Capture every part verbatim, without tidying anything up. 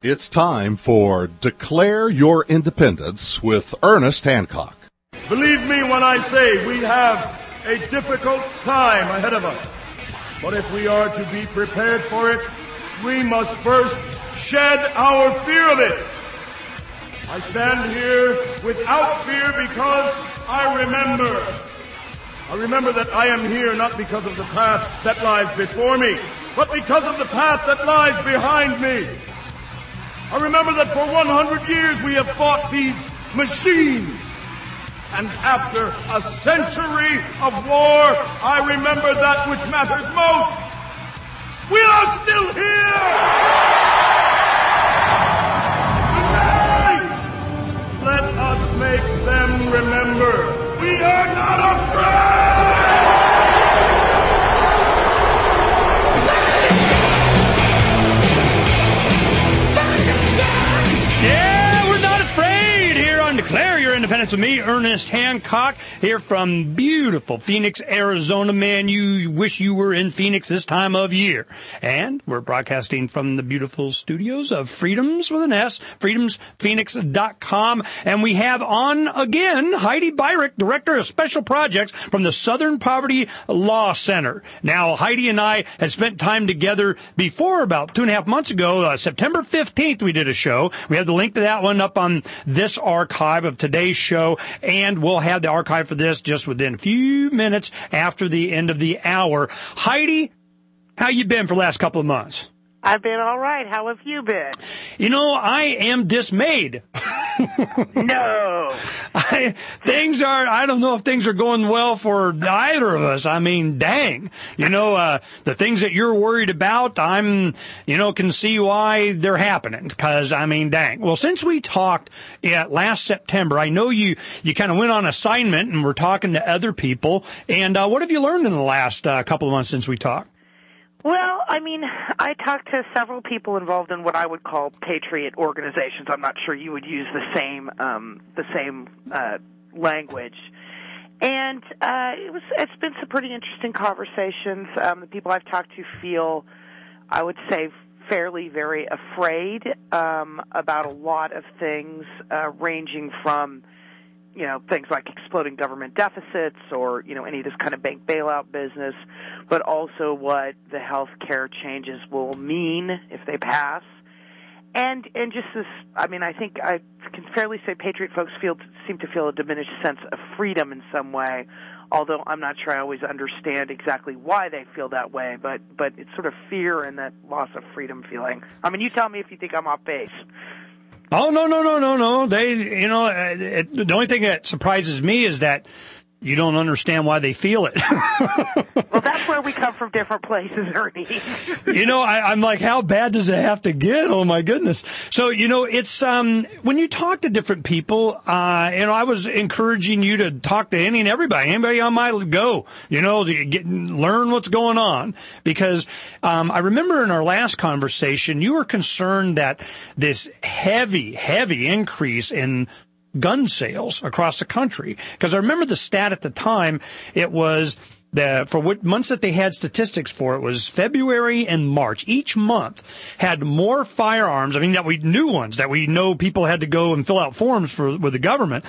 It's time for Declare Your Independence with Ernest Hancock. Believe me when I say we have a difficult time ahead of us. But if we are to be prepared for it, we must first shed our fear of it. I stand here without fear because I remember. I remember that I am here not because of the path that lies before me, but because of the path that lies behind me. I remember that for one hundred years we have fought these machines. And after a century of war, I remember that which matters most. We are still here! Tonight, let us make them remember we are not afraid! Yeah, we're not afraid here on Declare Your Independence with me, Ernest Hancock, here from beautiful Phoenix, Arizona. Man, you wish you were in Phoenix this time of year. And we're broadcasting from the beautiful studios of Freedoms with an S, freedoms phoenix dot com. And we have on again Heidi Beirich, Director of Special Projects from the Southern Poverty Law Center. Now, Heidi and I had spent time together before, about two and a half months ago. Uh, September fifteenth, we did a show. We have the link to that one up on this archive of today's show, and we'll have the archive for this just within a few minutes after the end of the hour. Heidi, how you been for the last couple of months? I've been all right. How have you been? You know, I am dismayed. No. I, things are, I don't know if things are going well for either of us. I mean, dang. You know, uh, the things that you're worried about, I'm, you know, can see why they're happening. Because, I mean, dang. Well, since we talked uh, last September, I know you, you kind of went on assignment and were talking to other people. And uh, what have you learned in the last uh, couple of months since we talked? Well, I mean, I talked to several people involved in what I would call patriot organizations. I'm not sure you would use the same um, the same uh, language. And uh, it was it's been some pretty interesting conversations. Um, the people I've talked to feel, I would say, fairly very afraid um, about a lot of things, uh, ranging from, you know, things like exploding government deficits or, you know, any of this kind of bank bailout business, but also what the health care changes will mean if they pass. And and just this, I mean, I think I can fairly say patriot folks feel seem to feel a diminished sense of freedom in some way, although I'm not sure I always understand exactly why they feel that way, but, but it's sort of fear and that loss of freedom feeling. I mean, you tell me if you think I'm off base. Oh, no, no, no, no, no. They, you know, it, the only thing that surprises me is that you don't understand why they feel it. Well, that's where we come from different places, Ernie. You know, I, I'm like, how bad does it have to get? Oh, my goodness. So, you know, it's, um, when you talk to different people, uh, you know, I was encouraging you to talk to any and everybody, anybody on my go, you know, to get, learn what's going on. Because, um, I remember in our last conversation, you were concerned that this heavy, heavy increase in gun sales across the country. Because I remember the stat at the time, it was the, for what months that they had statistics for, it was February and March. Each month had more firearms, I mean, that we new ones, that we know people had to go and fill out forms for with the government.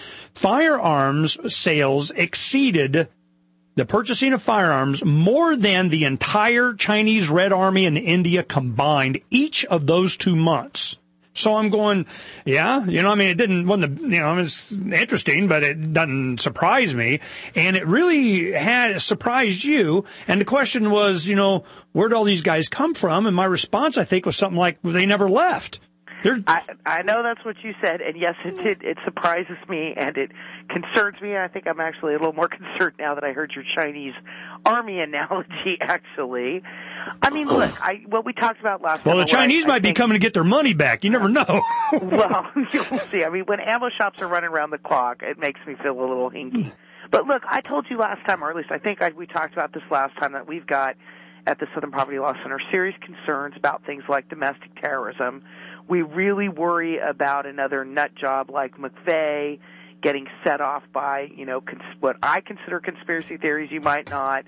Firearms sales exceeded the purchasing of firearms more than the entire Chinese Red Army and India combined each of those two months. So I'm going, yeah, you know, I mean, it didn't, wasn't, you know, it's interesting, but it doesn't surprise me. And it really had surprised you. And the question was, you know, where'd all these guys come from? And my response, I think, was something like, well, they never left. I, I know that's what you said, and yes, it did. It surprises me, and it concerns me. I think I'm actually a little more concerned now that I heard your Chinese army analogy, actually. I mean, look, I, what we talked about last well, time... Well, the Chinese I, might I think, be coming to get their money back. You never know. Well, you'll see. I mean, when ammo shops are running around the clock, it makes me feel a little hinky. But look, I told you last time, or at least I think I, we talked about this last time, that we've got, at the Southern Poverty Law Center, serious concerns about things like domestic terrorism. We really worry about another nut job like McVeigh getting set off by, you know, cons- what I consider conspiracy theories, you might not,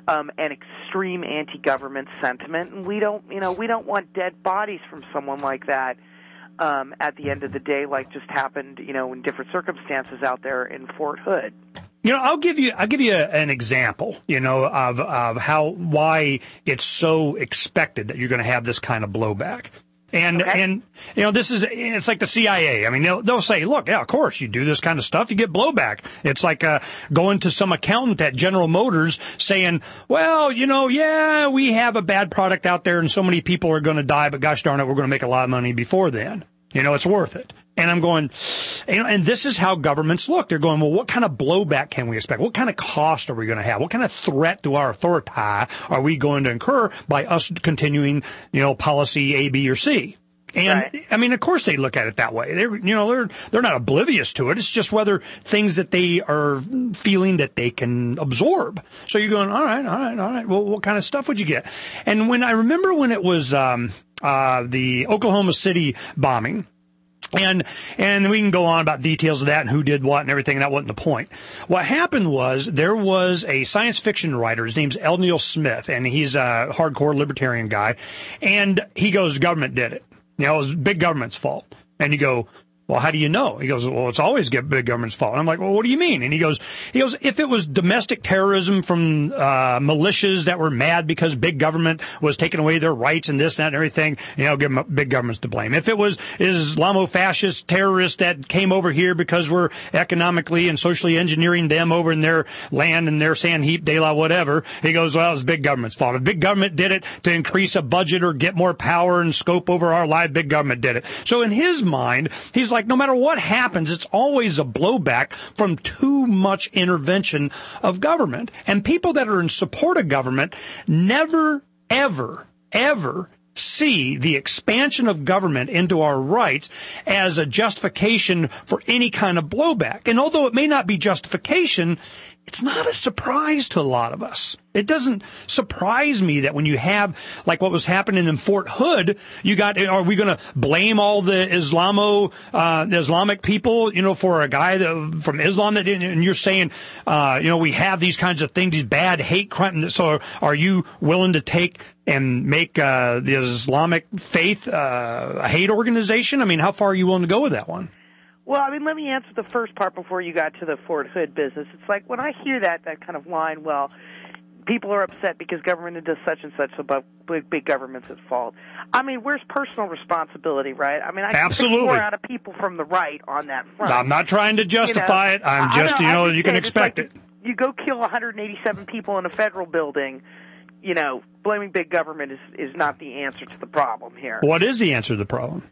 um, and extreme anti-government sentiment. And we don't, you know, we don't want dead bodies from someone like that um, at the end of the day, like just happened, you know, in different circumstances out there in Fort Hood. You know, I'll give you I'll give you a, an example, you know, of of how why it's so expected that you're going to have this kind of blowback. And, okay. and, you know, this is, it's like the C I A. I mean, they'll, they'll say, look, yeah, of course, you do this kind of stuff, you get blowback. It's like, uh, going to some accountant at General Motors saying, well, you know, yeah, we have a bad product out there and so many people are going to die, but gosh darn it, we're going to make a lot of money before then. You know, it's worth it. And I'm going, you know, and this is how governments look. They're going, well, what kind of blowback can we expect? What kind of cost are we going to have? What kind of threat to our authority are we going to incur by us continuing, you know, policy A, B, or C? And right. I mean, of course they look at it that way. They're, you know, they're, they're not oblivious to it. It's just whether things that they are feeling that they can absorb. So you're going, all right, all right, all right. Well, what kind of stuff would you get? And when I remember when it was, um, uh, the Oklahoma City bombing, And and we can go on about details of that and who did what and everything. That wasn't the point. What happened was there was a science fiction writer. His name's L. Neil Smith, and he's a hardcore libertarian guy. And he goes, government did it. You know, it was big government's fault. And you go, well, how do you know? He goes, well, it's always big government's fault. And I'm like, well, what do you mean? And he goes, he goes, if it was domestic terrorism from uh militias that were mad because big government was taking away their rights and this, that, and everything, you know, give them big government's to blame. If it was Islamo-fascist terrorists that came over here because we're economically and socially engineering them over in their land and their sand heap, de la whatever, he goes, well, it's big government's fault. If big government did it to increase a budget or get more power and scope over our life, big government did it. So in his mind, he's like, no matter what happens, it's always a blowback from too much intervention of government. And people that are in support of government never, ever, ever see the expansion of government into our rights as a justification for any kind of blowback. And although it may not be justification, it's not a surprise to a lot of us. It doesn't surprise me that when you have, like what was happening in Fort Hood, you got, are we going to blame all the Islamo, uh, the Islamic people, you know, for a guy that, from Islam that didn't, and you're saying, uh, you know, we have these kinds of things, these bad hate crimes. So are you willing to take and make, uh, the Islamic faith, uh, a hate organization? I mean, how far are you willing to go with that one? Well, I mean, let me answer the first part before you got to the Fort Hood business. It's like when I hear that, that kind of line, well, people are upset because government does such and such, so big, big government's at fault. I mean, where's personal responsibility, right? I mean, I can think more out of people from the right on that front. I'm not trying to justify you know, it. I'm just, you know, you can expect like it. You go kill one hundred eighty-seven people in a federal building, you know, blaming big government is, is not the answer to the problem here. What is the answer to the problem?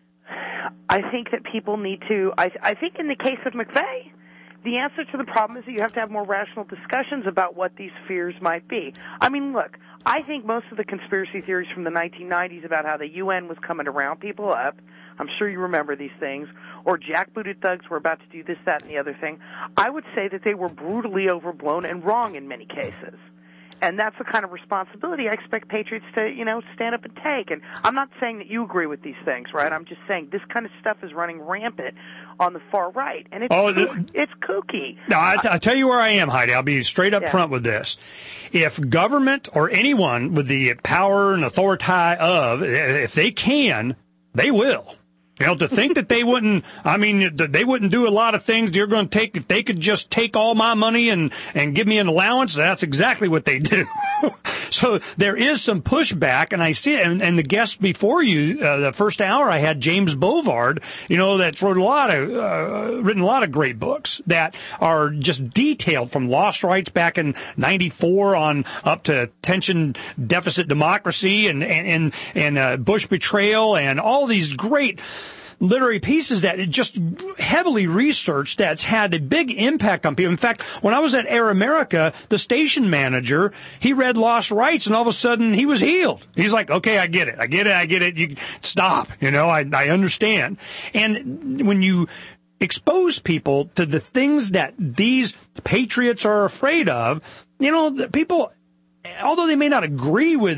I think that people need to, I, I think in the case of McVeigh, the answer to the problem is that you have to have more rational discussions about what these fears might be. I mean, look, I think most of the conspiracy theories from the nineteen nineties about how the U N was coming to round people up, I'm sure you remember these things, or jackbooted thugs were about to do this, that, and the other thing, I would say that they were brutally overblown and wrong in many cases. And that's the kind of responsibility I expect patriots to, you know, stand up and take. And I'm not saying that you agree with these things, right? I'm just saying this kind of stuff is running rampant on the far right, and it's oh, kook, it's kooky. No, I, I tell you where I am, Heidi. I'll be straight up yeah. front with this. If government or anyone with the power and authority of, if they can, they will. You know, to think that they wouldn't, I mean, they wouldn't do a lot of things you're going to take, if they could just take all my money and, and give me an allowance, that's exactly what they do. So there is some pushback, and I see it. And, and the guest before you, uh, the first hour, I had James Bovard, you know, that's wrote a lot of, uh, written a lot of great books that are just detailed from lost rights back in ninety-four on up to attention deficit democracy and, and, and, and uh, Bush betrayal and all these great literary pieces that it just heavily researched that's had a big impact on people. In fact, when I was at Air America, the station manager, he read Lost Rights, and all of a sudden he was healed. He's like, okay, I get it. I get it. I get it. You stop. You know, I, I understand. And when you expose people to the things that these patriots are afraid of, you know, the people, although they may not agree with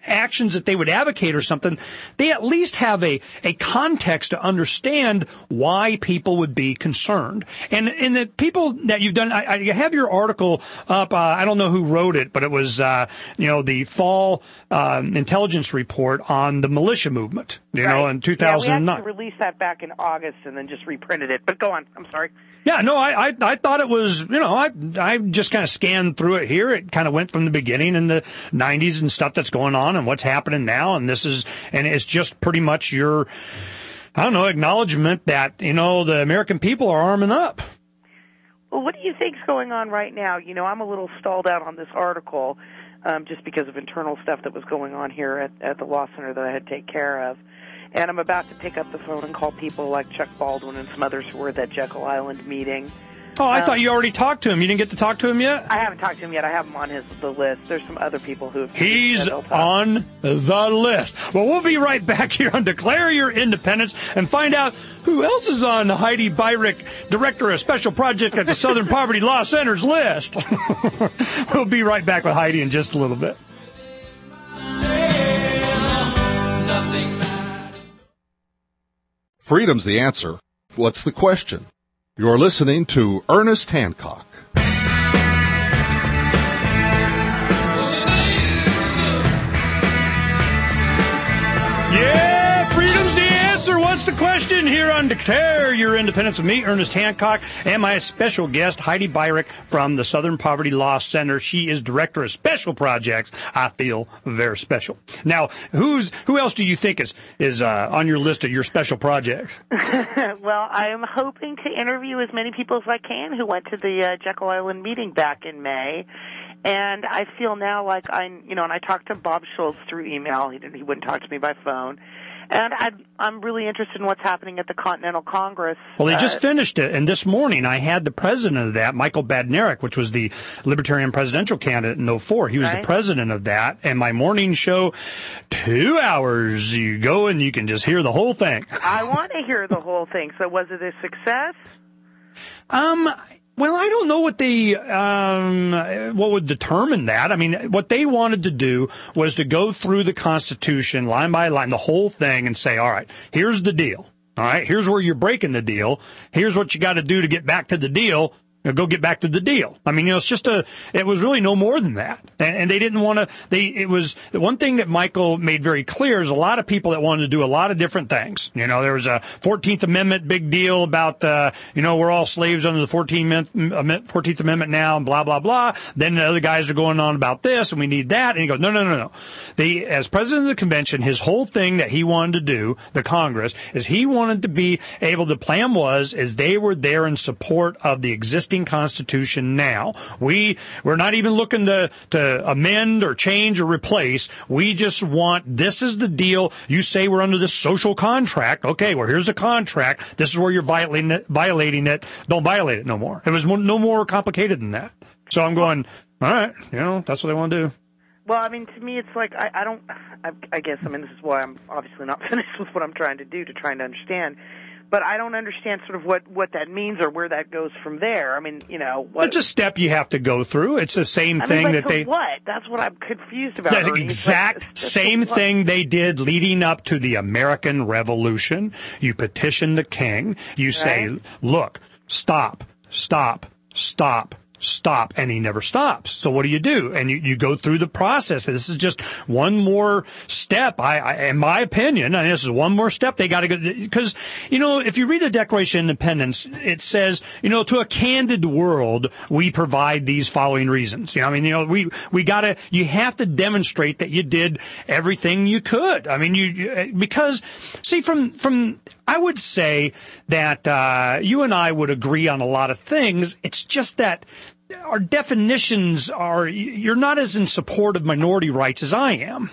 actions that they would advocate or something, they at least have a, a context to understand why people would be concerned. And, and the people that you've done, I, I have your article up. Uh, I don't know who wrote it, but it was, uh, you know, the fall um, intelligence report on the militia movement, you right. know, in two thousand nine. Yeah, we actually released that back in August and then just reprinted it. But go on. I'm sorry. Yeah, no, I, I, I thought it was, you know, I, I just kind of scanned through it here. It kind of went from the beginning in the nineties and stuff that's going on and what's happening now. And this is, and it's just pretty much your, I don't know, acknowledgement that, you know, the American people are arming up. Well, what do you think's going on right now? You know, I'm a little stalled out on this article um, just because of internal stuff that was going on here at, at the Law Center that I had to take care of. And I'm about to pick up the phone and call people like Chuck Baldwin and some others who were at that Jekyll Island meeting. Oh, I um, thought you already talked to him. You didn't get to talk to him yet? I haven't talked to him yet. I have him on his the list. There's some other people who have... He's on the list. Well, we'll be right back here on Declare Your Independence and find out who else is on Heidi Beirich, Director of Special Project at the Southern Poverty Law Center's list. We'll be right back with Heidi in just a little bit. Freedom's the answer. What's the question? You're listening to Ernest Hancock. Yeah, freedom's the answer. What's the question here on Declare Your Independence with me, Ernest Hancock, and my special guest, Heidi Beirich from the Southern Poverty Law Center. She is Director of Special Projects. I feel very special. Now, who's who else do you think is, is uh, on your list of your special projects? Well, I am hoping to interview as many people as I can who went to the uh, Jekyll Island meeting back in May. And I feel now like I, you know, and I talked to Bob Schultz through email. He didn't, he wouldn't talk to me by phone. And I'd, I'm really interested in what's happening at the Continental Congress. Well, they just uh, finished it, and this morning I had the president of that, Michael Badnarik, which was the Libertarian presidential candidate in oh four. He was right. the president of that, and my morning show, two hours, you go and you can just hear the whole thing. I want to hear the whole thing. So was it a success? Um... Well, I don't know what they, um, what would determine that. I mean, what they wanted to do was to go through the Constitution line by line, the whole thing, and say, all right, here's the deal. All right, here's where you're breaking the deal. Here's what you got to do to get back to the deal. Go get back to the deal. I mean, you know, it's just a, it was really no more than that. And, and they didn't want to, they, it was, the one thing that Michael made very clear is a lot of people that wanted to do a lot of different things. You know, there was a fourteenth Amendment big deal about, uh, you know, we're all slaves under the fourteenth Amendment now and blah, blah, blah. Then the other guys are going on about this and we need that. And he goes, no, no, no, no. They, as president of the convention, his whole thing that he wanted to do, the Congress, is he wanted to be able, the plan was, is they were there in support of the existing Constitution now. We, we're not even looking to, to amend or change or replace. We just want, this is the deal. You say we're under this social contract. Okay, well, here's the contract. This is where you're violating it. Violating it. Don't violate it no more. It was no more complicated than that. So I'm going, all right, you know, that's what they want to do. Well, I mean, to me, it's like, I, I don't, I, I guess, I mean, this is why I'm obviously not finished with what I'm trying to do, to trying to understand. But I don't understand sort of what, what that means or where that goes from there. I mean, you know. What, it's a step you have to go through. It's the same I thing mean, that they. What? That's what I'm confused about. The Ernie. exact like, same thing they did leading up to the American Revolution. You petition the king. You say, right. look, stop, stop, stop. Stop, and he never stops. So what do you do? And you, you go through the process. This is just one more step. I, I in my opinion, and this is one more step they got to go, because, you know, if you read the Declaration of Independence, it says, you know, to a candid world, we provide these following reasons. You know, I mean, you know, we, we got to, you have to demonstrate that you did everything you could. I mean, you, because, see, from, from, I would say that, uh, you and I would agree on a lot of things. It's just that our definitions are, you're not as in support of minority rights as I am.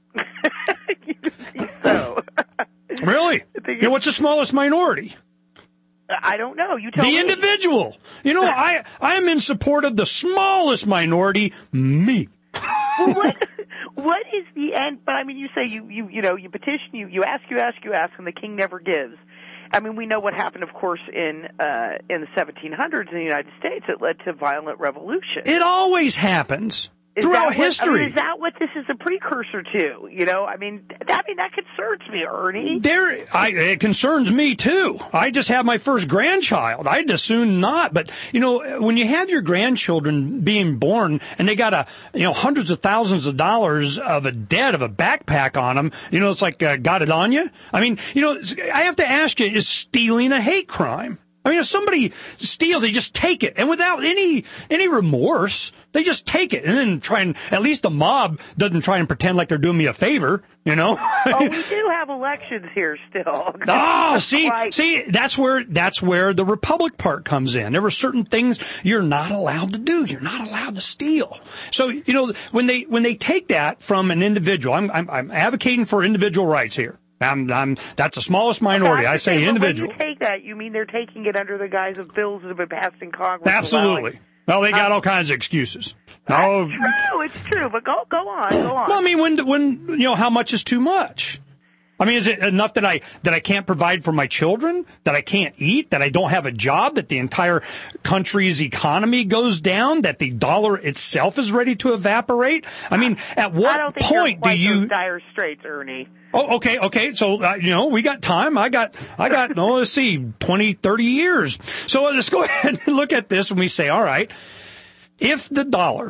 You think so? Really? You know, what's the smallest minority? I don't know. You tell the me. The individual. You know, I, I am in support of the smallest minority, me. Well, what, what is the end? But I mean, you say you, you, you know, you petition, you, you ask, you ask, you ask, and the king never gives. I mean, we know what happened, of course, in uh, in the seventeen hundreds in the United States. It led to violent revolution. It always happens. Is throughout that what, history. I mean, is that what this is a precursor to? You know, I mean, that, I mean, that concerns me, Ernie. There, I, it concerns me too. I just have my first grandchild. I'd as soon not. But, you know, when you have your grandchildren being born and they got a, you know, hundreds of thousands of dollars of a debt of a backpack on them, you know, it's like, uh, got it on you? I mean, you know, I have to ask you, is stealing a hate crime? I mean, if somebody steals, they just take it, and without any any remorse, they just take it, and then try and, at least the mob doesn't try and pretend like they're doing me a favor, you know? Oh, we do have elections here still. Oh, see, Right. see, that's where that's where the Republic part comes in. There were certain things you're not allowed to do. You're not allowed to steal. So, you know, when they when they take that from an individual, I'm I'm, I'm advocating for individual rights here. I'm, I'm, that's the smallest minority. That's I say okay, individual. When you take that, you mean they're taking it under the guise of bills that have been passed in Congress? Absolutely. allowing- Well, they got all kinds of excuses. That's No, true. It's true. But go go on. Go on. well, I mean, when when you know how much is too much? I mean, is it enough that I that I can't provide for my children, that I can't eat, that I don't have a job, that the entire country's economy goes down, that the dollar itself is ready to evaporate? I mean, at I what don't think point you're quite do you? those dire straits, Ernie. Oh, okay, okay. So, uh, you know, we got time. I got, I got, no, let's see, twenty, thirty years. So let's go ahead and look at this and we say, all right, if the dollar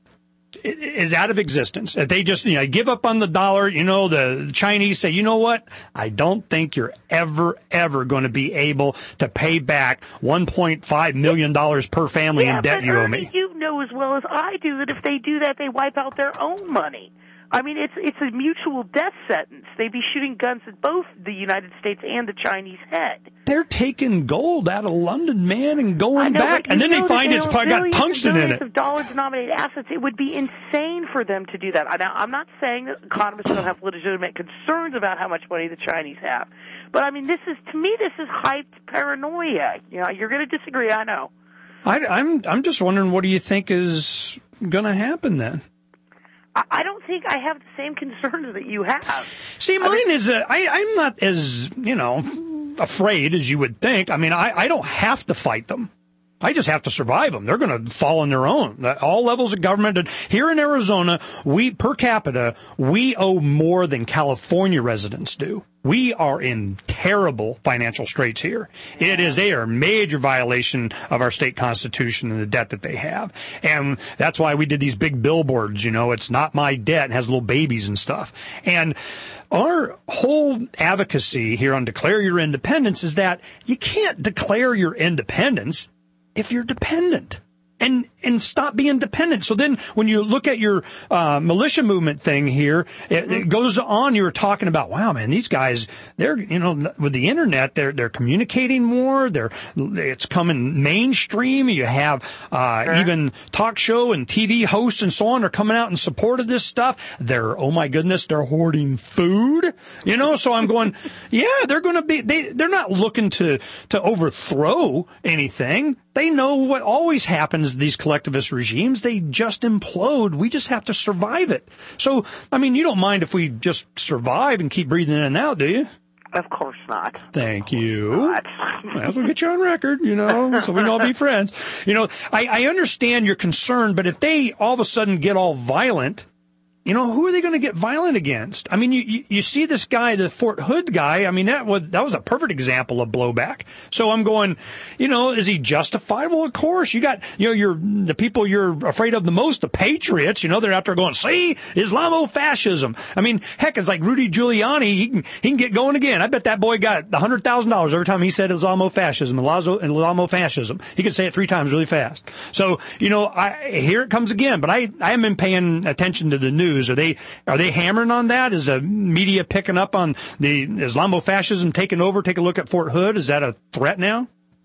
is out of existence, if they just, you know, give up on the dollar, you know, the Chinese say, you know what? I don't think you're ever, ever going to be able to pay back one point five million dollars per family Yeah, in debt but you owe Ernie, me. you know as well as I do that if they do that, they wipe out their own money. I mean, it's it's a mutual death sentence. They'd be shooting guns at both the United States and the Chinese head. They're taking gold out of London, man, and I going know, back. but And you then they know find that it's they probably own got billions tungsten and in billions it. of dollar-denominated assets. It would be insane for them to do that. Now, I'm not saying that economists don't have legitimate concerns about how much money the Chinese have, but I mean, this is to me, this is hyped paranoia. You know, you're going to disagree, I know. I, I'm I'm just wondering, what do you think is going to happen then? I don't think I have the same concerns that you have. See, mine I mean, is uh, I, I'm not as, you know, afraid as you would think. I mean, I, I don't have to fight them. I just have to survive them. They're going to fall on their own. All levels of government. And here in Arizona, we, per capita, we owe more than California residents do. We are in terrible financial straits here. It is a major violation of our state constitution and the debt that they have. And that's why we did these big billboards, you know, it's not my debt, it has little babies and stuff. And our whole advocacy here on Declare Your Independence is that you can't declare your independence if you're dependent. And and stop being dependent. So then when you look at your uh, militia movement thing here, it, it goes on. You were talking about, wow, man, these guys, they're, you know, with the internet, they're they're communicating more. They're it's coming mainstream. You have uh, sure. even talk show and T V hosts and so on are coming out in support of this stuff. They're, oh my goodness, they're hoarding food. You know, so I'm going, yeah, they're going to be. They they're not looking to to overthrow anything. They know what always happens to these collectivist regimes. They just implode. We just have to survive it. So, I mean, you don't mind if we just survive and keep breathing in and out, do you? Of course not. Thank you. Not. That's what get you on record, you know, so we can all be friends. You know, I, I understand your concern, but if they all of a sudden get all violent, you know, who are they going to get violent against? I mean, you, you, you see this guy, the Fort Hood guy. I mean, that was, that was a perfect example of blowback. So I'm going, you know, is he justified? Well, of course. You got, you know, you're, the people you're afraid of the most, the patriots, you know, they're out there going, see, Islamofascism. I mean, heck, it's like Rudy Giuliani. He can, he can get going again. I bet that boy got one hundred thousand dollars every time he said Islamofascism, Islamofascism. He could say it three times really fast. So, you know, I, here it comes again, but I, I haven't been paying attention to the news. Are they are they hammering on that? Is the media picking up on the Islamofascism taking over? Take a look at Fort Hood. Is that a threat now?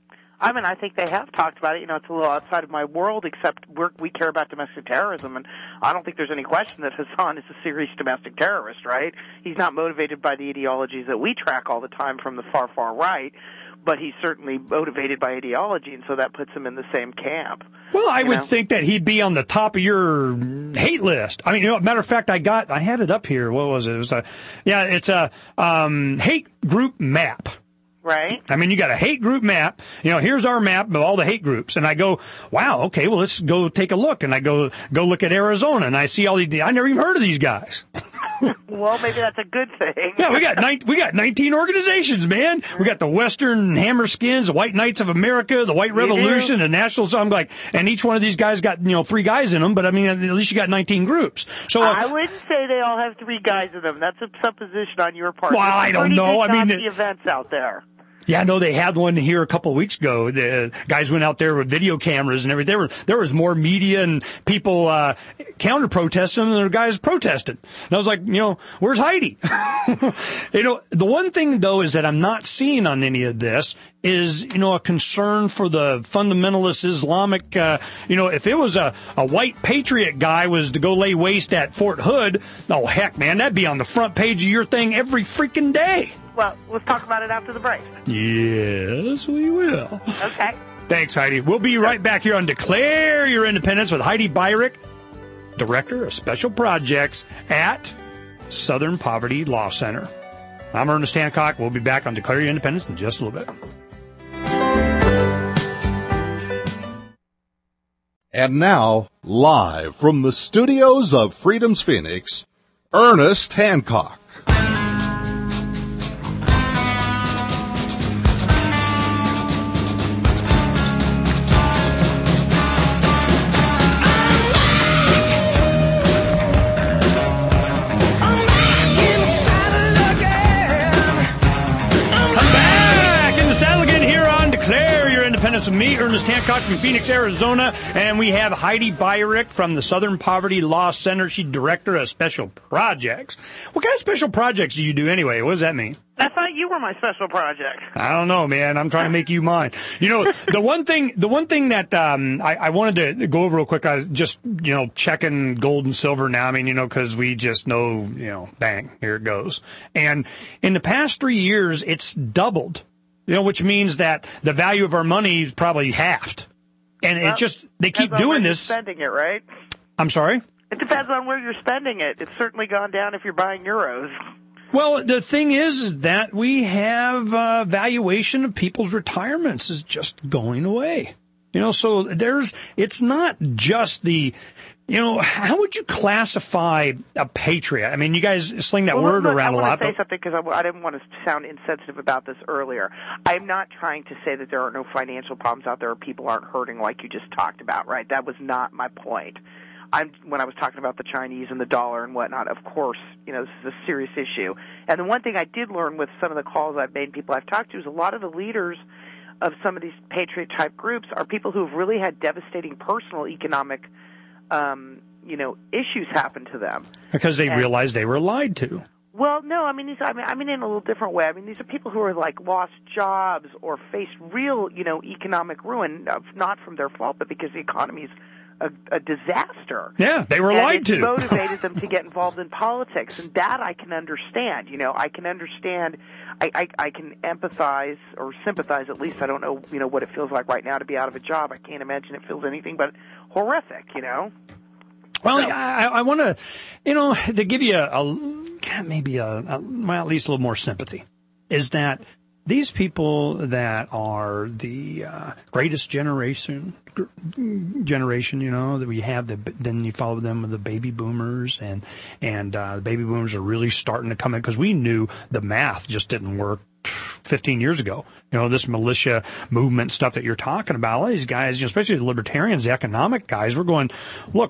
I mean, I think they have talked about it. You know, it's a little outside of my world, except we're, we care about domestic terrorism, and I don't think there's any question that Hassan is a serious domestic terrorist, right? He's not motivated by the ideologies that we track all the time from the far, far right, but he's certainly motivated by ideology, and so that puts him in the same camp. Well, I you would know? think that he'd be on the top of your hate list. I mean, you know, matter of fact, I got, I had it up here. What was it? It was a, yeah, it's a um, hate group map. Right. I mean, you got a hate group map. You know, here's our map of all the hate groups. And I go, wow, okay, well, let's go take a look. And I go, go look at Arizona, and I see all these, I never even heard of these guys. Well, maybe that's a good thing. Yeah, we got nine, we got nineteen organizations, man. We got the Western Hammerskins, the White Knights of America, the White Revolution, the National. So I'm like, and each one of these guys got, you know, three guys in them, but I mean, at least you got nineteen groups. So uh, I wouldn't say they all have three guys in them. That's a supposition on your part. Well, I don't know. I mean, the events out there. Yeah, no, they had one here a couple of weeks ago. The guys went out there with video cameras and everything. There, were, there was more media and people uh, counter-protesting than there were guys protesting. And I was like, you know, where's Heidi? You know, the one thing, though, is that I'm not seeing on any of this is, you know, a concern for the fundamentalist Islamic, uh, you know, if it was a, a white patriot guy was to go lay waste at Fort Hood, oh, heck, man, that'd be on the front page of your thing every freaking day. Well, let's talk about it after the break. Yes, we will. Okay. Thanks, Heidi. We'll be right back here on Declare Your Independence with Heidi Beirich, Director of Special Projects at Southern Poverty Law Center. I'm Ernest Hancock. We'll be back on Declare Your Independence in just a little bit. And now, live from the studios of Freedom's Phoenix, Ernest Hancock. With me, Ernest Hancock from Phoenix, Arizona, and we have Heidi Beirich from the Southern Poverty Law Center. She's Director of Special Projects. What kind of special projects do you do anyway? What does that mean? I thought you were my special project. I don't know, man. I'm trying to make you mine. You know, the one thing, the one thing that um, I, I wanted to go over real quick, I was just, you know, checking gold and silver now. I mean, you know, because we just know, you know, bang, here it goes. And in the past three years, it's doubled. You know, which means that the value of our money is probably halved. And well, it just, they keep doing this. Spending it, right? I'm sorry? It depends on where you're spending it. It's certainly gone down if you're buying euros. Well, the thing is, is that we have uh, valuation of people's retirements is just going away. You know, so there's, it's not just the, you know, how would you classify a patriot? I mean, you guys sling that well, word look, around a lot. I want to say something because I, I didn't want to sound insensitive about this earlier. I'm not trying to say that there are no financial problems out there or people aren't hurting like you just talked about, right? That was not my point. I'm, when I was talking about the Chinese and the dollar and whatnot, of course, you know, this is a serious issue. And the one thing I did learn with some of the calls I've made, people I've talked to, is a lot of the leaders of some of these patriot-type groups are people who have really had devastating personal economic, um, you know, issues happen to them. Because they and, realized they were lied to. Well, no, I mean, these, I mean, I mean, in a little different way. I mean, these are people who are like lost jobs or faced real, you know, economic ruin, not from their fault, but because the economy's a, a disaster. Yeah, they were and lied it to. motivated them to get involved in politics, and that I can understand. You know, I can understand. I, I, I can empathize or sympathize. At least I don't know, you know, what it feels like right now to be out of a job. I can't imagine it feels anything but horrific. You know. Well, so. I, I want to, you know, to give you a, a maybe a, a, well, at least a little more sympathy, is that these people that are the uh, greatest generation, generation, you know, that we have, the, then you follow them with the baby boomers, and and uh, the baby boomers are really starting to come in because we knew the math just didn't work fifteen years ago. You know, this militia movement stuff that you're talking about, all these guys, you know, especially the libertarians, the economic guys, we're going, look,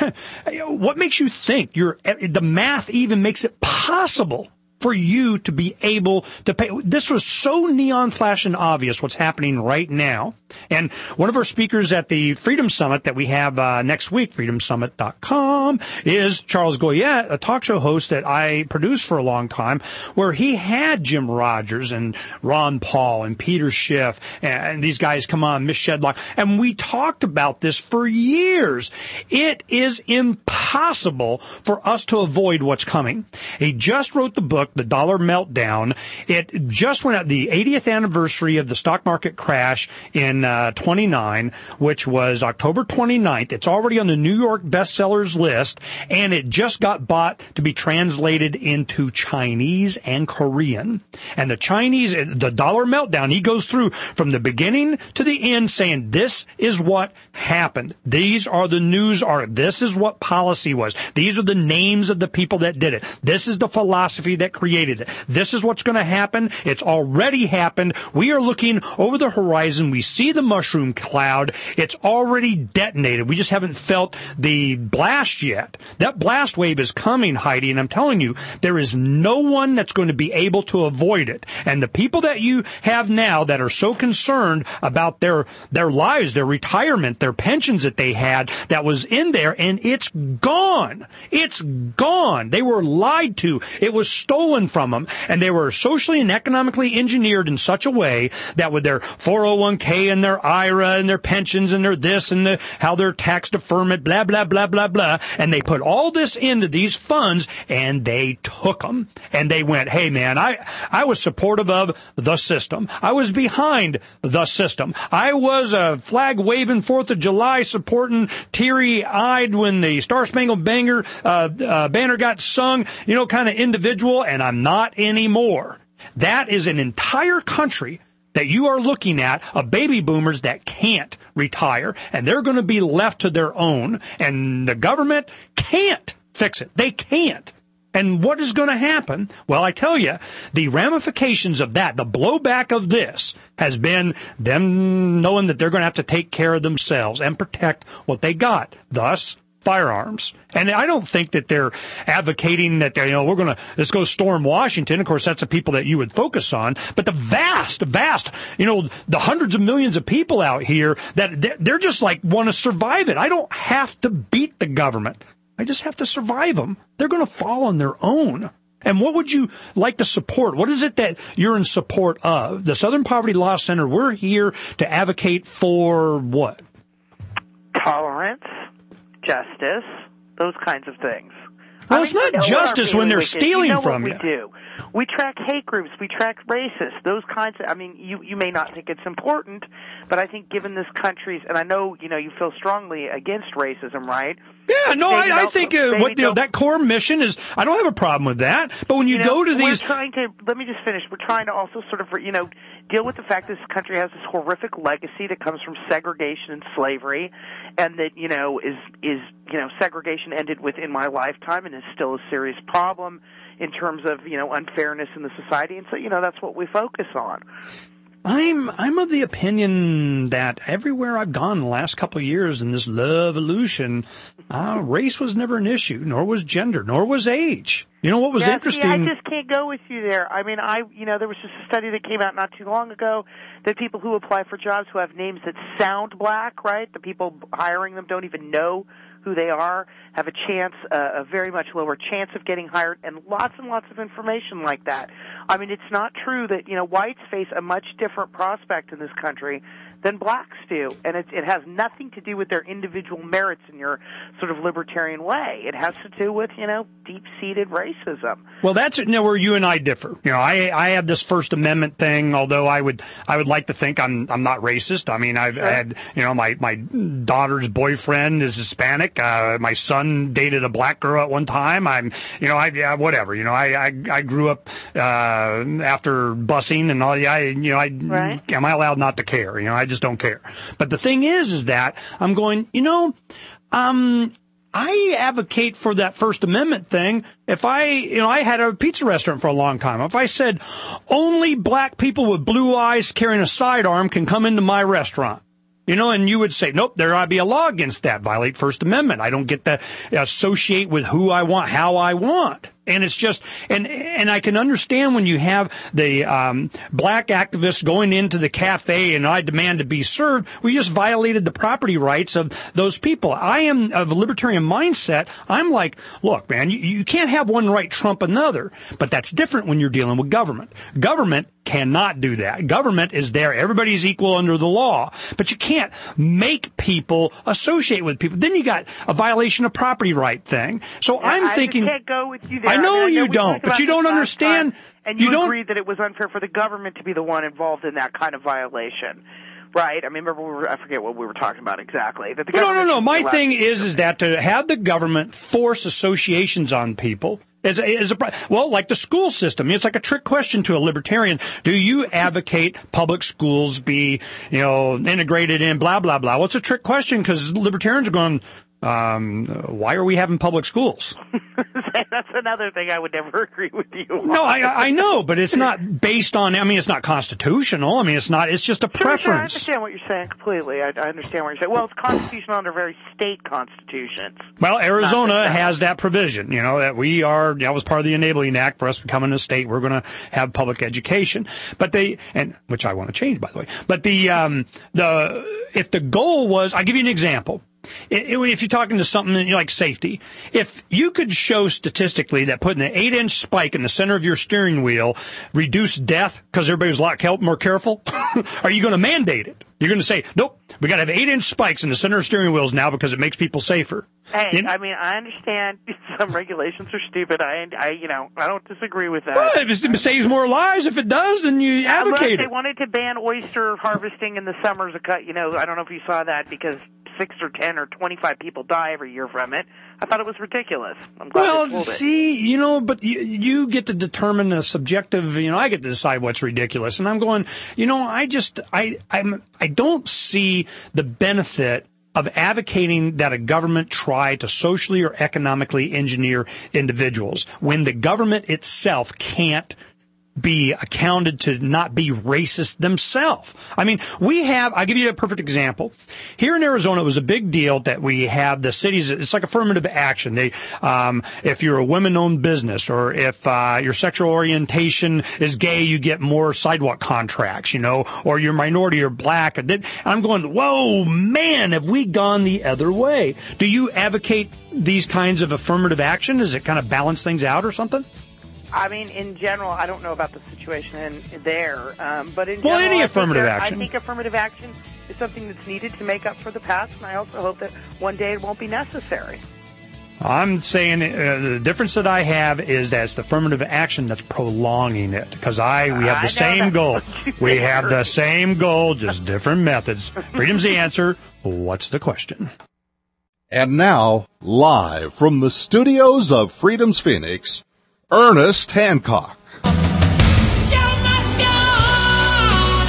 what makes you think you're, the math even makes it possible for you to be able to pay? This was so neon flashing obvious what's happening right now. And one of our speakers at the Freedom Summit that we have uh, next week, freedom summit dot com, is Charles Goyette, a talk show host that I produced for a long time, where he had Jim Rogers and Ron Paul and Peter Schiff and these guys come on, Miss Shedlock, and we talked about this for years. It is impossible for us to avoid what's coming. He just wrote the book, took, the dollar meltdown, it just went out the eightieth anniversary of the stock market crash in uh, twenty-nine, which was October twenty-ninth. It's already on the New York bestsellers list, and it just got bought to be translated into Chinese and Korean. And the Chinese, the dollar meltdown, he goes through from the beginning to the end saying, this is what happened. These are the news articles. This is what policy was. These are the names of the people that did it. This is the philosophy that created it. This is what's going to happen. It's already happened. We are looking over the horizon. We see the mushroom cloud. It's already detonated. We just haven't felt the blast yet. That blast wave is coming, Heidi, and I'm telling you, there is no one that's going to be able to avoid it. And the people that you have now that are so concerned about their their lives, their retirement, their pensions that they had, that was in there, and it's gone. It's gone. They were lied to. It was stolen from them, and they were socially and economically engineered in such a way that with their four oh one k and their I R A and their pensions and their this and the, how they're tax deferment, blah, blah, blah, blah, blah, and they put all this into these funds, and they took them, and they went, hey, man, I, I was supportive of the system. I was behind the system. I was a flag-waving Fourth of July supporting teary-eyed when the Star-Spangled Banner, uh, uh, banner got sung, you know, kind of individual, and I'm not anymore. That is an entire country that you are looking at of baby boomers that can't retire, and they're going to be left to their own, and the government can't fix it. They can't. And what is going to happen? Well, I tell you, the ramifications of that, the blowback of this, has been them knowing that they're going to have to take care of themselves and protect what they got. Thus, firearms. And I don't think that they're advocating that they're, you know, we're going to, let's go storm Washington. Of course, that's the people that you would focus on. But the vast, vast, you know, the hundreds of millions of people out here that they're just like want to survive it. I don't have to beat the government. I just have to survive them. They're going to fall on their own. And what would you like to support? What is it that you're in support of? The Southern Poverty Law Center, we're here to advocate for what? Tolerance, justice, those kinds of things. Well, I it's mean, not justice when they're wicked. stealing you know from what you. We do. We track hate groups. We track racists. Those kinds of. I mean, you you may not think it's important, but I think given this country's, and I know you know you feel strongly against racism, right? Yeah, no, they, I, I think uh, what you know, that core mission is. I don't have a problem with that. But when you, you know, go to these, we're trying to. Let me just finish. We're trying to also sort of you know deal with the fact that this country has this horrific legacy that comes from segregation and slavery, and that you know is is you know segregation ended within my lifetime and is still a serious problem in terms of, you know, unfairness in the society. And so, you know, that's what we focus on. I'm I'm of the opinion that everywhere I've gone in the last couple of years in this love-evolution, uh, race was never an issue, nor was gender, nor was age. You know what was yeah, interesting? See, I just can't go with you there. I mean, I, you know, there was just a study that came out not too long ago that people who apply for jobs who have names that sound black, right? The people hiring them don't even know who they are, have a chance, uh, a very much lower chance of getting hired, and lots and lots of information like that. I mean, it's not true that, you know, whites face a much different prospect in this country than blacks do, and it, it has nothing to do with their individual merits in your sort of libertarian way. It has to do with, you know, deep-seated racism. Well, that's you know, where you and I differ. You know, I I have this First Amendment thing, although I would I would like to think I'm I'm not racist. I mean, I've sure. had you know my my daughter's boyfriend is Hispanic. Uh, my son dated a black girl at one time. I'm you know I yeah, whatever. You know, I I, I grew up uh, after busing and all. Yeah, I, you know, I right. am I allowed not to care? You know, I just don't care. But the thing is, is that I'm going, you know, um, I advocate for that First Amendment thing. If I, you know, I had a pizza restaurant for a long time. If I said only black people with blue eyes carrying a sidearm can come into my restaurant, you know, and you would say, nope, there ought to be a law against that, violate First Amendment. I don't get to associate with who I want, how I want. And it's just, and and I can understand when you have the um, black activists going into the cafe and I demand to be served, we just violated the property rights of those people. I am of a libertarian mindset. I'm like, look, man, you, you can't have one right trump another. But that's different when you're dealing with government. Government cannot do that. Government is there. Everybody's equal under the law. But you can't make people associate with people. Then you got a violation of property right thing. So yeah, I'm I thinking. I can't go with you there. I know I mean, I you know don't, but you don't understand. Time, and you, you don't agreed that it was unfair for the government to be the one involved in that kind of violation. Right? I mean, remember, we were, I forget what we were talking about exactly. That the no, no, no. My thing to is, is that to have the government force associations on people is, is a, well, like the school system. It's like a trick question to a libertarian. Do you advocate public schools be, you know, integrated in blah, blah, blah? Well, it's a trick question because libertarians are going, Um, why are we having public schools? That's another thing I would never agree with you on. No, I, I know, but it's not based on, I mean, it's not constitutional. I mean, it's not, it's just a sure, preference. Sure, I understand what you're saying completely. I, I understand what you're saying. Well, it's constitutional under very state constitutions. Well, Arizona has that provision, you know, that we are, that was part of the Enabling Act for us becoming a state. We're going to have public education. But they, and, which I want to change, by the way. But the, um, the, if the goal was, I'll give you an example. If you're talking to something like safety, if you could show statistically that putting an eight-inch spike in the center of your steering wheel reduced death because everybody was a lot more careful, are you going to mandate it? You're going to say, nope, we got to have eight-inch spikes in the center of steering wheels now because it makes people safer. Hey, you know? I mean, I understand some regulations are stupid. I, I, you know, I don't disagree with that. Well, if it saves more lives, if it does, then you advocate Unless it. they wanted to ban oyster harvesting in the summers, you know, I don't know if you saw that because six or ten or twenty-five people die every year from it. I thought it was ridiculous. I'm glad well, they pulled see, it. you know, but you, you get to determine the subjective, you know, I get to decide what's ridiculous. And I'm going, you know, I just, I, I'm, I don't see the benefit of advocating that a government try to socially or economically engineer individuals when the government itself can't be accounted to not be racist themselves. I mean, we have, I'll give you a perfect example. Here in Arizona, it was a big deal that we have the cities, it's like affirmative action. They, um, if you're a women-owned business or if, uh, your sexual orientation is gay, you get more sidewalk contracts, you know, or you're minority or black. I'm going, whoa, man, have we gone the other way? Do you advocate these kinds of affirmative action? Does it kind of balance things out or something? I mean, in general, I don't know about the situation in there, um, but in well, general, any I affirmative think action. I think affirmative action is something that's needed to make up for the past, and I also hope that one day it won't be necessary. I'm saying uh, the difference that I have is that it's the affirmative action that's prolonging it. Because I, we have the I same goal. We have the same goal, just different methods. Freedom's the answer. What's the question? And now, live from the studios of Freedom's Phoenix, Ernest Hancock. Show must go on.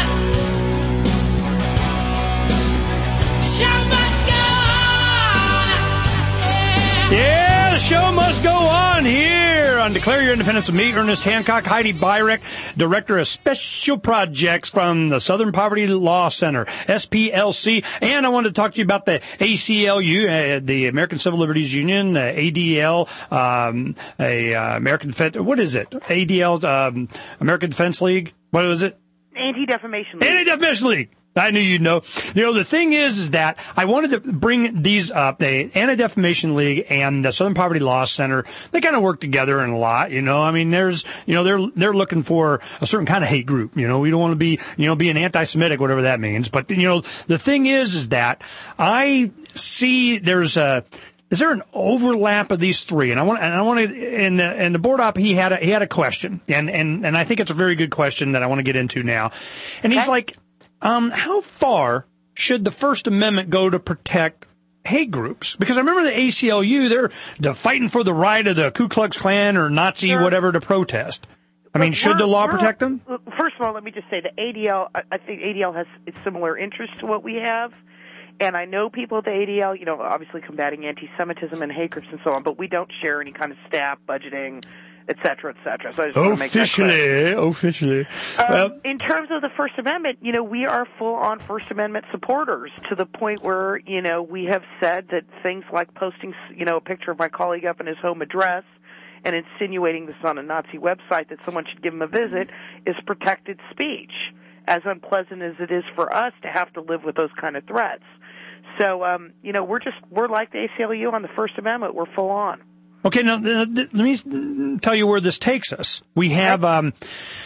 Show must go on. Yeah. Yeah, the show must go on here on Declare Your Independence with me, Ernest Hancock, Heidi Byrek, Director of Special Projects from the Southern Poverty Law Center, S P L C. And I wanted to talk to you about the A C L U, uh, the American Civil Liberties Union, uh, A D L, um, a uh, American Defense, what is it? A D L, um, American Defense League? What was it? Anti-Defamation League. Anti-Defamation League. I knew you'd know. You know, the thing is, is that I wanted to bring these up. The Anti-Defamation League and the Southern Poverty Law Center, they kind of work together in a lot, you know. I mean, there's, you know, they're, they're looking for a certain kind of hate group. You know, we don't want to be, you know, being anti-Semitic, whatever that means. But, you know, the thing is, is that I see there's a, is there an overlap of these three? And I want, and I want to, and the, and the board op, he had a, he had a question. And, and, and I think it's a very good question that I want to get into now. And he's Okay. like, Um, how far should the First Amendment go to protect hate groups? Because I remember the A C L U, they're, they're fighting for the right of the Ku Klux Klan or Nazi Sure. whatever to protest. I mean, But should the we're- law we're- protect them? First of all, let me just say the A D L, I I think A D L has its similar interests to what we have. And I know people at the A D L, you know, obviously combating anti-Semitism and hate groups and so on, but we don't share any kind of staff, budgeting, et cetera, et cetera. So I just want to make that clear. Officially, officially. Um, Well, in terms of the First Amendment, you know, we are full-on First Amendment supporters to the point where, you know, we have said that things like posting, you know, a picture of my colleague up in his home address and insinuating this on a Nazi website that someone should give him a visit is protected speech, as unpleasant as it is for us to have to live with those kind of threats. So, um, you know, we're just, we're like the A C L U on the First Amendment. We're full-on. okay, now th- th- let me tell you where this takes us. We have, um,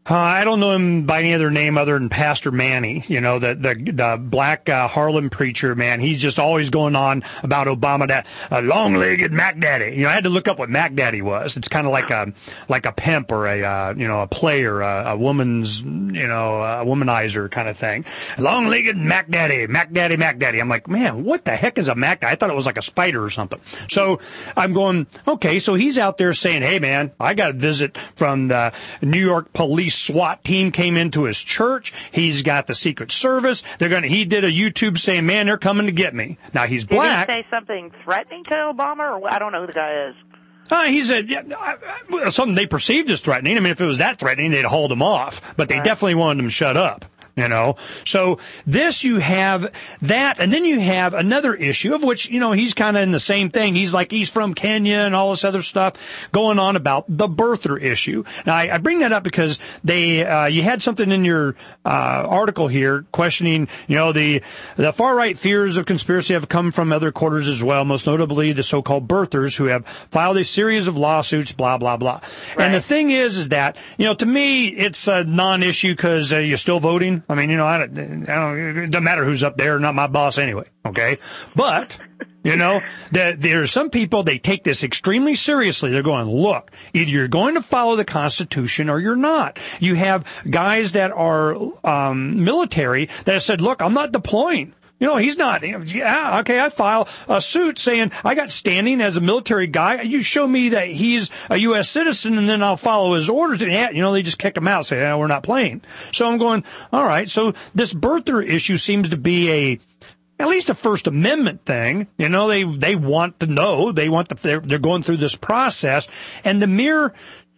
Uh, I don't know him by any other name other than Pastor Manny, you know, the the, the black uh, Harlem preacher, man. He's just always going on about Obama, that uh, long-legged Mac Daddy. You know, I had to look up what Mac Daddy was. It's kind of like a like a pimp or a uh, you know a player, a, a woman's you know a womanizer kind of thing. Long-legged Mac Daddy, Mac Daddy, Mac Daddy. I'm like, man, what the heck is a Mac Daddy? I thought it was like a spider or something. So I'm going, okay, so he's out there saying, hey man, I got a visit from the New York Police SWAT team came into his church. He's got the Secret Service. They're gonna. He did a YouTube saying, "Man, they're coming to get me." Now he's black. Did he say something threatening to Obama, or I don't know who the guy is? Uh, he said yeah, I, I, something they perceived as threatening. I mean, if it was that threatening, they'd hauled him off. But they Right. definitely wanted him shut up. You know, so this you have that, and then you have another issue of which, you know, he's kind of in the same thing. He's like, he's from Kenya and all this other stuff going on about the birther issue. Now, I, I bring that up because they, uh, you had something in your, uh, article here questioning, you know, the, the far right fears of conspiracy have come from other quarters as well, most notably the so-called birthers who have filed a series of lawsuits, blah, blah, blah. Right. And the thing is, is that, you know, to me, it's a non-issue because uh, you're still voting. I mean, you know, I don't, I don't, it doesn't matter who's up there, not my boss anyway, okay? But, you know, the, there are some people, they take this extremely seriously. They're going, look, either you're going to follow the Constitution or you're not. You have guys that are um, military that have said, look, I'm not deploying. You know, he's not, yeah, okay, I file a suit saying I got standing as a military guy. You show me that he's a U S citizen and then I'll follow his orders. And, yeah, you know, they just kick him out, say, yeah, we're not playing. So I'm going, all right, so this birther issue seems to be a, at least a First Amendment thing. You know, they, they want to know, they want to, they're, they're going through this process and the mere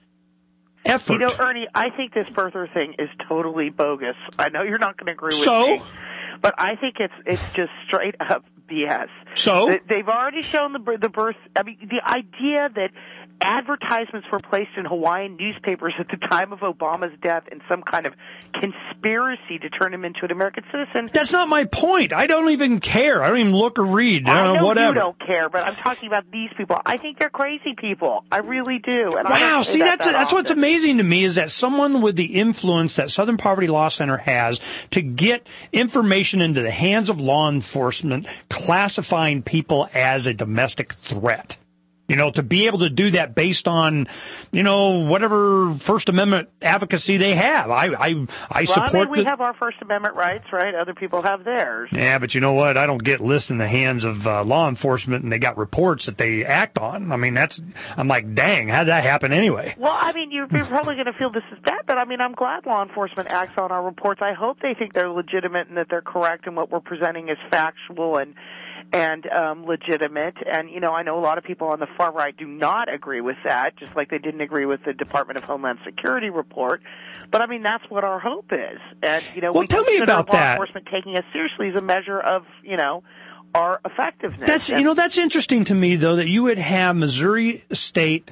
effort. You know, Ernie, I think this birther thing is totally bogus. I know you're not going to agree with So? me. But I think it's it's just straight up B S. So? They- They've already shown the bir- the birth. I mean, the idea that advertisements were placed in Hawaiian newspapers at the time of Obama's death in some kind of conspiracy to turn him into an American citizen. That's not my point. I don't even care. I don't even look or read. I Uh, know whatever. you don't care, but I'm talking about these people. I think they're crazy people. I really do. And I Wow, don't say see, that that's that that's what's often. amazing to me is that someone with the influence that Southern Poverty Law Center has to get information into the hands of law enforcement, classifying people as a domestic threat. You know, to be able to do that based on, you know, whatever First Amendment advocacy they have. I I, I Well, I support mean, we the, have our First Amendment rights, right? Other people have theirs. Yeah, but you know what? I don't get lists in the hands of uh, law enforcement and they got reports that they act on. I mean, that's, I'm like, dang, how'd that happen anyway? Well, I mean, you're, you're probably going to feel this is bad, but I mean, I'm glad law enforcement acts on our reports. I hope they think they're legitimate and that they're correct and what we're presenting is factual and and um, legitimate. And, you know, I know a lot of people on the far right do not agree with that, just like they didn't agree with the Department of Homeland Security report. But, I mean, that's what our hope is. And, you know, Well, we tell me consider about law that. enforcement taking us seriously as a measure of, you know, our effectiveness. That's, And- you know, that's interesting to me, though, that you would have Missouri State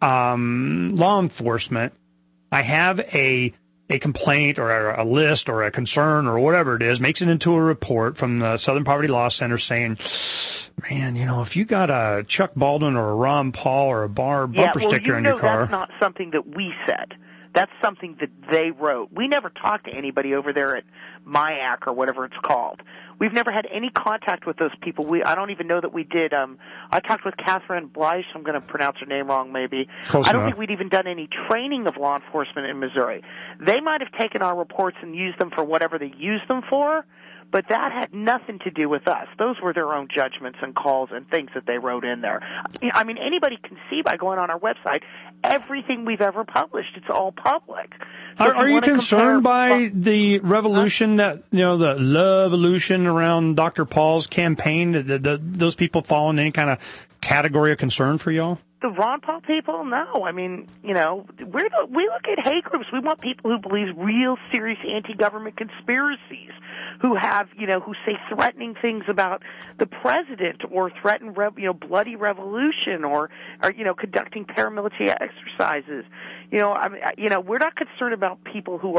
um, law enforcement. I have a a complaint or a, a list or a concern or whatever it is, makes it into a report from the Southern Poverty Law Center saying, man, you know, if you got a Chuck Baldwin or a Ron Paul or a bar bumper yeah, well, sticker you on know your car. that's not something that we said. That's something that they wrote. We never talked to anybody over there at M I A C or whatever it's called. We've never had any contact with those people. We I don't even know that we did. Um, I talked with Catherine Bleish. I'm going to pronounce her name wrong, maybe. Close I don't enough. think we'd even done any training of law enforcement in Missouri. They might have taken our reports and used them for whatever they used them for, but that had nothing to do with us. Those were their own judgments and calls and things that they wrote in there. I mean, anybody can see by going on our website everything we've ever published. It's all public. So Are, if are you wanna concerned compare- by the revolution that, you know, the love-evolution around Doctor Paul's campaign? The, the, those people fall in any kind of category of concern for y'all? The Ron Paul people? No. I mean, you know, we're the, we look at hate groups. We want people who believe real serious anti-government conspiracies, who have, you know, who say threatening things about the president or threaten, rev, you know, bloody revolution or, or, you know, conducting paramilitary exercises. You know, I mean, you know, we're not concerned about people who are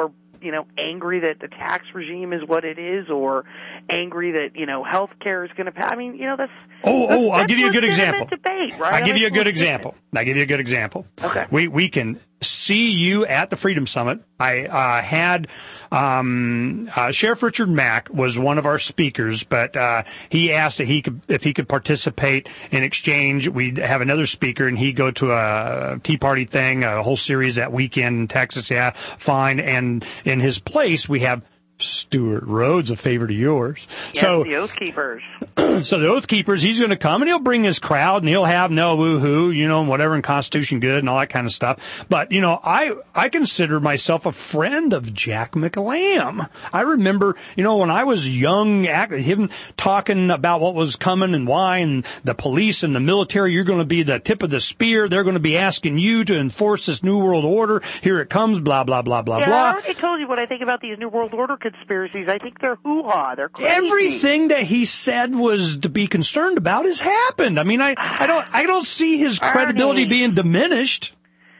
you know, angry that the tax regime is what it is, or angry that, you know, health care is going to pass. I mean, you know, that's oh that's, oh. I'll that's give you a good example. Debate, right? I'll give I mean, you a good legitimate. example. I'll give you a good example. Okay. We we can see you at the Freedom Summit. I uh, had um, uh, Sheriff Richard Mack was one of our speakers, but uh, he asked that he could if he could participate in exchange. We'd have another speaker, and he'd go to a Tea Party thing, a whole series that weekend in Texas. Yeah, fine. And in his place, we have Stuart Rhodes, a favorite of yours. Yes, so the Oath Keepers. So the Oath Keepers, he's going to come and he'll bring his crowd and he'll have no woo-hoo, you know, and whatever, and Constitution good and all that kind of stuff. But, you know, I, I consider myself a friend of Jack McLamb. I remember, you know, when I was young, him talking about what was coming and why, and the police and the military, you're going to be the tip of the spear. They're going to be asking you to enforce this New World Order. Here it comes, blah, blah, blah, blah, yeah, blah. I already told you what I think about these New World Order conspiracies. I think they're hoo-ha. They're crazy. Everything that he said was to be concerned about has happened. I mean, I, I don't I don't see his credibility Ernie. being diminished.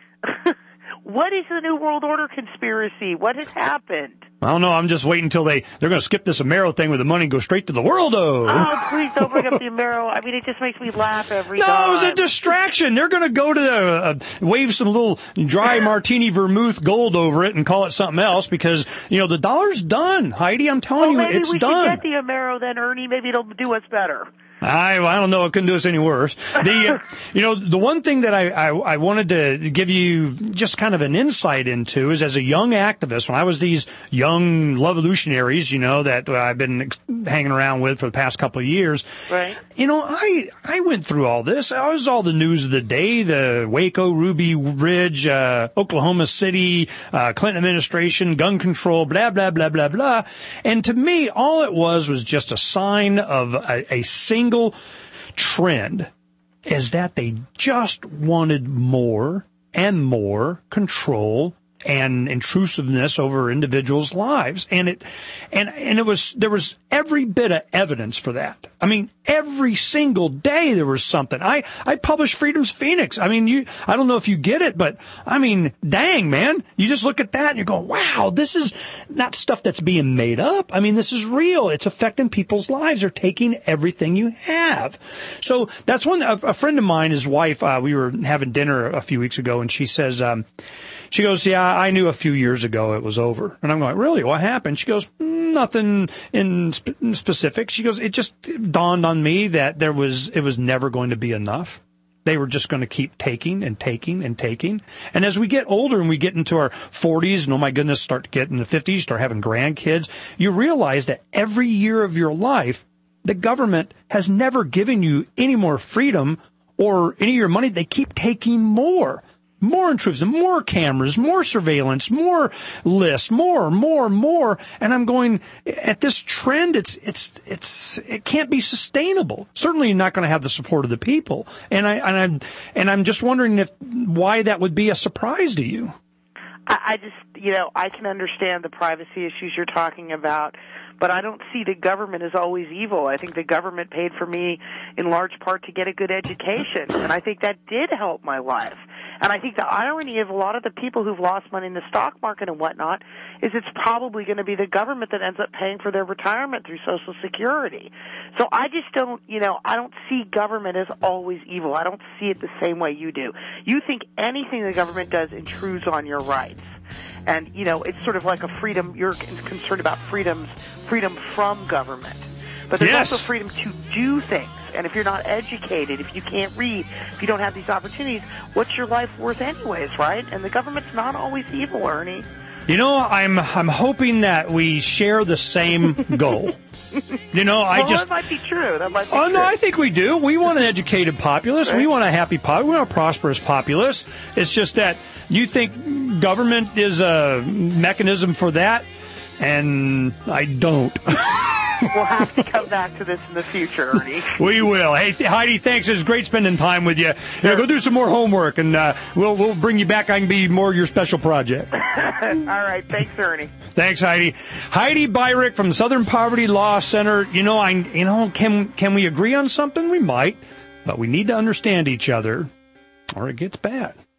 What is the New World Order conspiracy? What has happened? I don't know. I'm just waiting until they, they're going to skip this Amero thing with the money and go straight to the worldo. Oh, please don't bring up the Amero. I mean, it just makes me laugh every No, time. it was a distraction. They're going to go to the, uh, wave some little dry martini vermouth gold over it and call it something else because, you know, the dollar's done. Heidi, I'm telling well, you, maybe it's we done. should get the Amero then, Ernie. Maybe it'll do us better. I I don't know. It couldn't do us any worse. The, uh, you know, the one thing that I, I, I wanted to give you just kind of an insight into is as a young activist, when I was these young revolutionaries, you know, that uh, I've been ex- hanging around with for the past couple of years. Right. You know, I, I went through all this. I was all the news of the day, the Waco, Ruby Ridge, uh, Oklahoma City, uh, Clinton administration, gun control, blah, blah, blah, blah, blah. And to me, all it was was just a sign of a, a single trend is that they just wanted more and more control and intrusiveness over individuals' lives. And it, and, and it was, there was every bit of evidence for that. I mean, every single day there was something. I, I published Freedom's Phoenix. I mean, you, I don't know if you get it, but I mean, dang, man, you just look at that and you're going, wow, this is not stuff that's being made up. I mean, this is real. It's affecting people's lives. They're taking everything you have. So that's one, a, a friend of mine, his wife, uh, we were having dinner a few weeks ago and she says, um, she goes, yeah, I knew a few years ago it was over. And I'm going, really? What happened? She goes, nothing in sp- specific. She goes, it just dawned on me that there was, it was never going to be enough. They were just going to keep taking and taking and taking. And as we get older and we get into our forties and, oh my goodness, start to get in the fifties, start having grandkids, you realize that every year of your life, the government has never given you any more freedom or any of your money. They keep taking more. More intrusive, more cameras, more surveillance, more lists, more, more, more. And I'm going, at this trend, it's, it's, it's, it can't be sustainable. Certainly you're not going to have the support of the people. And I, and I'm, and I'm just wondering if, why that would be a surprise to you. I, I just, you know, I can understand the privacy issues you're talking about, but I don't see the government as always evil. I think the government paid for me in large part to get a good education, and I think that did help my life. And I think the irony of a lot of the people who've lost money in the stock market and whatnot is it's probably going to be the government that ends up paying for their retirement through Social Security. So I just don't, you know, I don't see government as always evil. I don't see it the same way you do. You think anything the government does intrudes on your rights. And, you know, it's sort of like a freedom, you're concerned about freedoms, freedom from government. But there's Yes. also freedom to do things. And if you're not educated, if you can't read, if you don't have these opportunities, what's your life worth anyways, right? And the government's not always evil, Ernie. You know, I'm, I'm hoping that we share the same goal. You know, I well, just. that might be true. That might be Oh, true. no, I think we do. We want an educated populace. Right. We want a happy populace. We want a prosperous populace. It's just that you think government is a mechanism for that, and I don't. We'll have to come back to this in the future, Ernie. We will. Hey, Heidi, thanks. It was great spending time with you. You know, go do some more homework, and uh, we'll we'll bring you back. I can be more your special project. All right. Thanks, Ernie. Thanks, Heidi. Heidi Byrick from Southern Poverty Law Center. You know, I you know can can we agree on something? We might, but we need to understand each other, or it gets bad.